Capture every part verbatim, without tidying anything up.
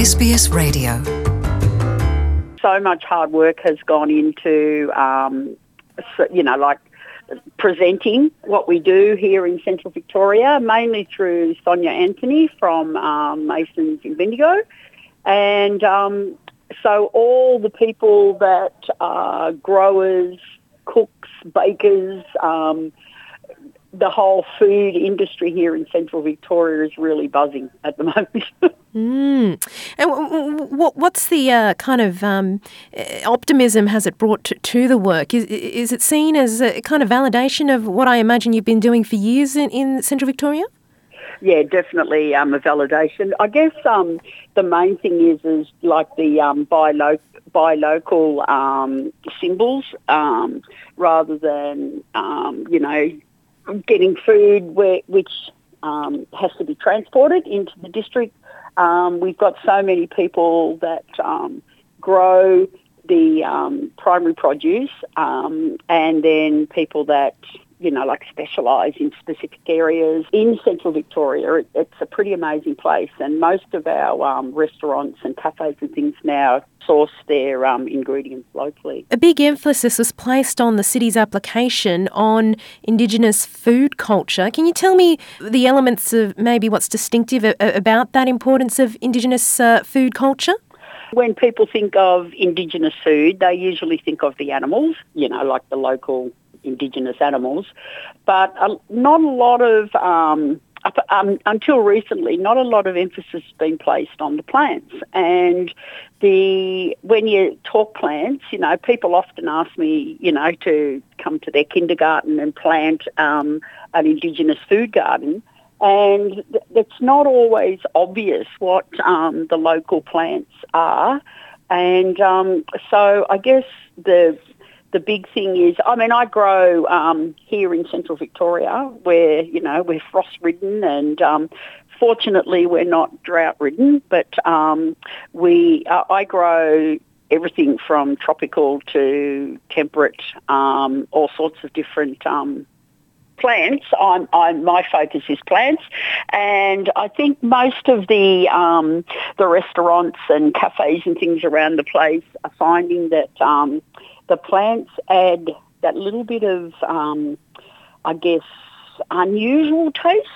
S B S Radio. So much hard work has gone into, um, you know, like presenting what we do here in Central Victoria, mainly through Sonia Anthony from um, Masons in Bendigo. And um, so all the people that are growers, cooks, bakers, um, the whole food industry here in Central Victoria is really buzzing at the moment. Mm. And w- w- what's the uh, kind of um, optimism has it brought to, to the work? Is, is it seen as a kind of validation of what I imagine you've been doing for years in, in Central Victoria? Yeah, definitely um, a validation. I guess um, the main thing is is like the um, buy, lo- buy local um, symbols um, rather than, um, you know, getting food where, which um, has to be transported into the district. Um, we've got so many people that um, grow the um, primary produce um, and then people that, you know, like specialise in specific areas. In Central Victoria, it, it's a pretty amazing place, and most of our um, restaurants and cafes and things now source their um, ingredients locally. A big emphasis was placed on the city's application on Indigenous food culture. Can you tell me the elements of maybe what's distinctive a- about that importance of Indigenous uh, food culture? When people think of Indigenous food, they usually think of the animals, you know, like the local Indigenous animals, but uh, not a lot of, um, up, um, until recently, not a lot of emphasis has been placed on the plants. And the when you talk plants, you know, people often ask me, you know, to come to their kindergarten and plant um, an Indigenous food garden. And th- it's not always obvious what um, the local plants are. And um, so I guess the the big thing is, I mean, I grow um, here in Central Victoria where, you know, we're frost-ridden and um, fortunately we're not drought-ridden, but um, we uh, I grow everything from tropical to temperate, um, all sorts of different um plants. I'm, I'm, my focus is plants, and I think most of the um, the restaurants and cafes and things around the place are finding that um, the plants add that little bit of, um, I guess, unusual taste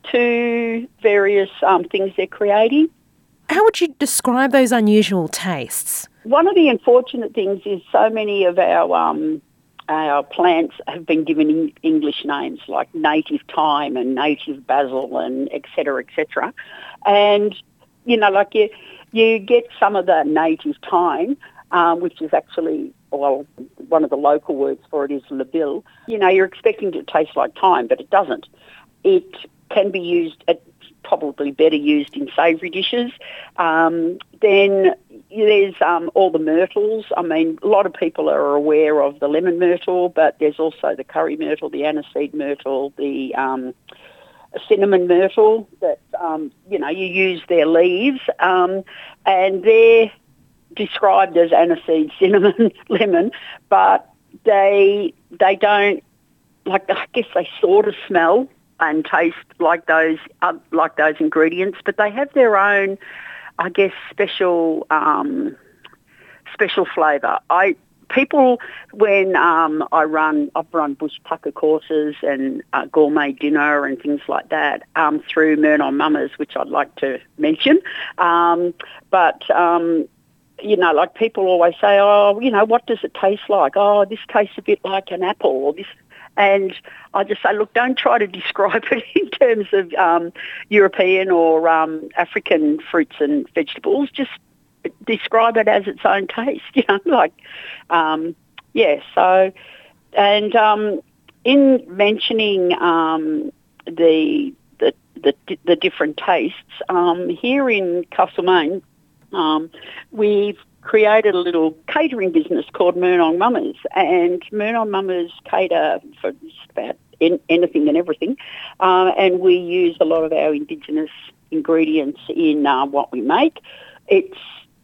to various um, things they're creating. How would you describe those unusual tastes? One of the unfortunate things is so many of our um, Our plants have been given English names like native thyme and native basil and et cetera, et cetera. And, you know, like you, you get some of the native thyme, um, which is actually, well, one of the local words for it is labille. You know, you're expecting it to taste like thyme, but it doesn't. It can be used, it's probably better used in savoury dishes. Um, then there's um, all the myrtles. I mean, a lot of people are aware of the lemon myrtle, but there's also the curry myrtle, the aniseed myrtle, the um, cinnamon myrtle that, um, you know, you use their leaves, um, and they're described as aniseed, cinnamon, lemon, but they they don't, like, I guess they sort of smell and taste like those uh, like those ingredients, but they have their own, I guess, special um, special flavour. I people when um, I run, I've run bush tucker courses and uh, gourmet dinner and things like that um, through Murnon Mamas, which I'd like to mention. Um, but um, you know, like people always say, oh, you know, what does it taste like? Oh, this tastes a bit like an apple, or this. And I just say, look, don't try to describe it in terms of um, European or um, African fruits and vegetables. Just describe it as its own taste, you know, like, um, yeah, so, and um, in mentioning um, the, the the the different tastes, um, here in Castlemaine, um, we've created a little catering business called Murnon Mamas, and Murnon Mamas cater for just about in, anything and everything, uh, and we use a lot of our Indigenous ingredients in uh, what we make. It's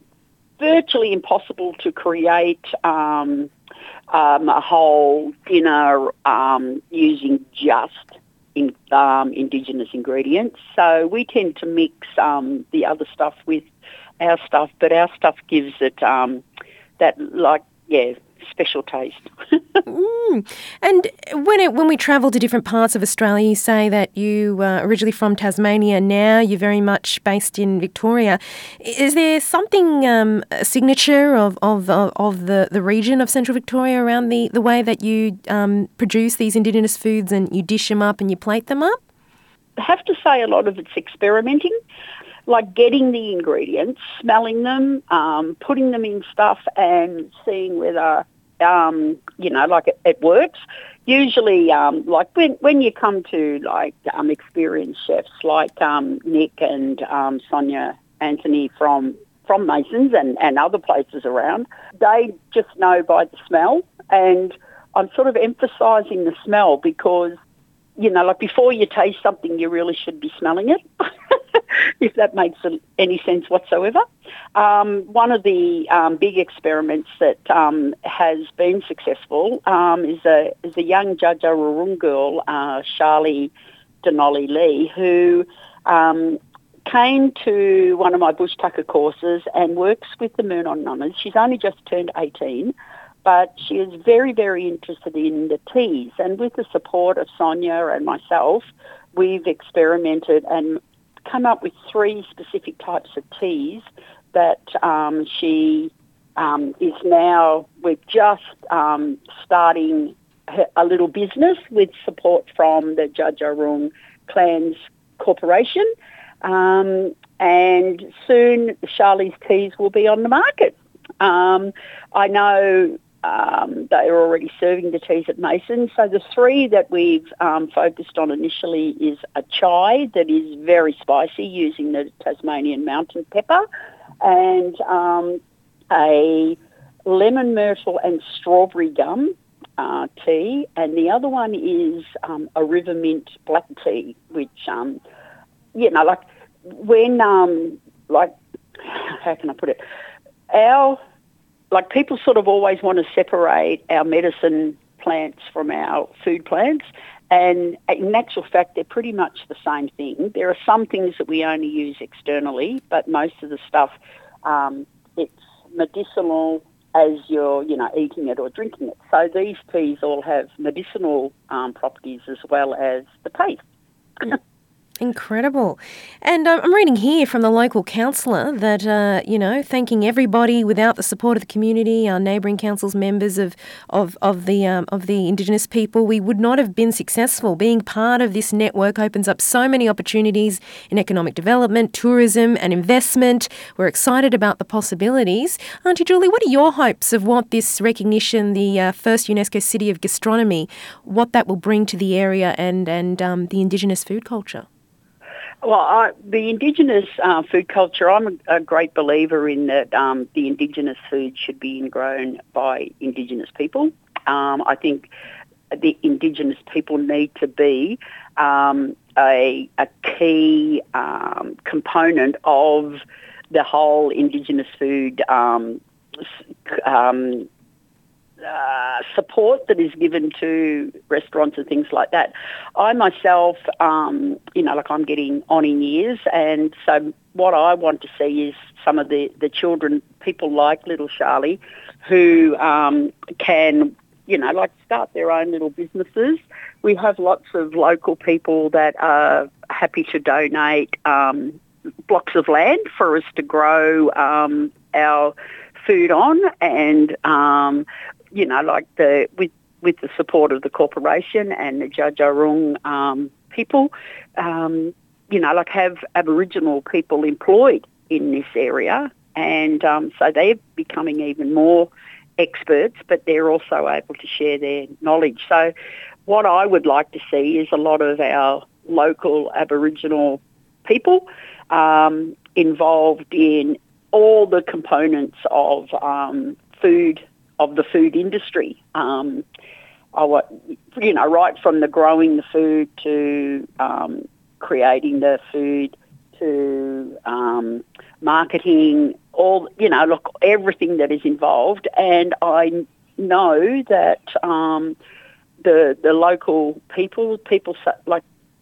virtually impossible to create um, um, a whole dinner um, using just in, um, Indigenous ingredients. So we tend to mix um, the other stuff with our stuff, but our stuff gives it um, that, like, yeah, special taste. mm. And when it, when we travel to different parts of Australia, you say that you uh, originally from Tasmania, now you're very much based in Victoria. Is there something, um, a signature of, of, of the, the region of Central Victoria around the, the way that you um, produce these Indigenous foods and you dish them up and you plate them up? I have to say a lot of it's experimenting, like getting the ingredients, smelling them, um, putting them in stuff and seeing whether, um, you know, like it, it works. Usually, um, like when, when you come to like um, experienced chefs like um, Nick and um, Sonia Anthony from from Masons and, and other places around, they just know by the smell. And I'm sort of emphasising the smell because, you know, like before you taste something, you really should be smelling it, if that makes any sense whatsoever. Um, one of the um, big experiments that um, has been successful um, is a is a young Dja Dja Wurrung girl, uh, Charlie Denali Lee, who um, came to one of my bush tucker courses and works with the Moonon Nunners. She's only just turned eighteen. But she is very, very interested in the teas. And with the support of Sonia and myself, we've experimented and come up with three specific types of teas that um, she um, is now, we're just um, starting a little business with support from the Dja Dja Wurrung Clans Corporation. Um, and soon Charlie's teas will be on the market. Um, I know Um, they are already serving the teas at Mason. So the three that we've um, focused on initially is a chai that is very spicy using the Tasmanian mountain pepper, and um, a lemon myrtle and strawberry gum uh, tea, and the other one is um, a river mint black tea, which, um, you know, like when, um, like, how can I put it? Our Like people sort of always want to separate our medicine plants from our food plants, and in actual fact, they're pretty much the same thing. There are some things that we only use externally, but most of the stuff, um, it's medicinal as you're, you know, eating it or drinking it. So these teas all have medicinal um, properties as well as the taste. Incredible. And um, I'm reading here from the local councillor that, uh, you know, thanking everybody. Without the support of the community, our neighbouring councils, members of of, of the um, of the Indigenous people, we would not have been successful. Being part of this network opens up so many opportunities in economic development, tourism and investment. We're excited about the possibilities. Auntie Julie, what are your hopes of what this recognition, the uh, first UNESCO City of Gastronomy, what that will bring to the area and, and um, the Indigenous food culture? Well, I, the Indigenous uh, food culture, I'm a, a great believer in that um, the Indigenous food should be grown by Indigenous people. Um, I think the Indigenous people need to be um, a, a key um, component of the whole Indigenous food um, um Uh, support that is given to restaurants and things like that. I myself, um, you know, like I'm getting on in years, and so what I want to see is some of the, the children, people like little Charlie, who um, can, you know, like start their own little businesses. We have lots of local people that are happy to donate um, blocks of land for us to grow um, our food on, and um, you know, like the with with the support of the corporation and the Dja Dja Wurrung um, people, um, you know, like have Aboriginal people employed in this area, and um, so they're becoming even more experts, but they're also able to share their knowledge. So what I would like to see is a lot of our local Aboriginal people um, involved in all the components of um, food, of the food industry. Um, I want, you know, right from the growing the food to um, creating the food to um, marketing, all, you know, look, everything that is involved. And I know that um, the the local people, people like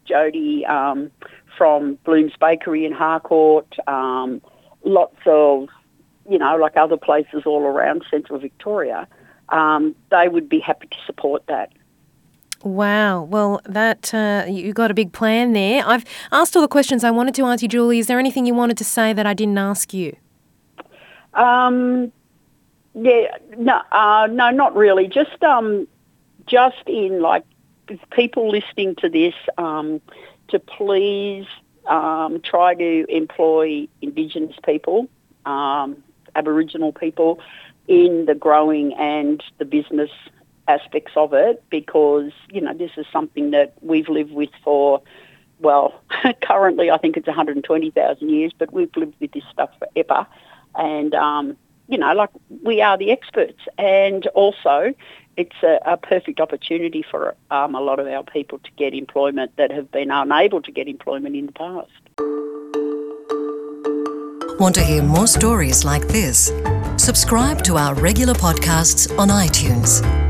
Jody um, from Bloom's Bakery in Harcourt, um, lots of, you know, like other places all around central Victoria, um, they would be happy to support that. Wow. Well, that uh, you got a big plan there. I've asked all the questions I wanted to ask you, Julie. Is there anything you wanted to say that I didn't ask you? Um, yeah, no, uh, no, not really. Just, um, just in like people listening to this, um, to please um, try to employ Indigenous people, um, Aboriginal people, in the growing and the business aspects of it, because, you know, this is something that we've lived with for, well, currently I think it's one hundred twenty thousand years, but we've lived with this stuff forever. And, um, you know, like we are the experts. And also it's a, a perfect opportunity for um, a lot of our people to get employment that have been unable to get employment in the past. Want to hear more stories like this? Subscribe to our regular podcasts on iTunes.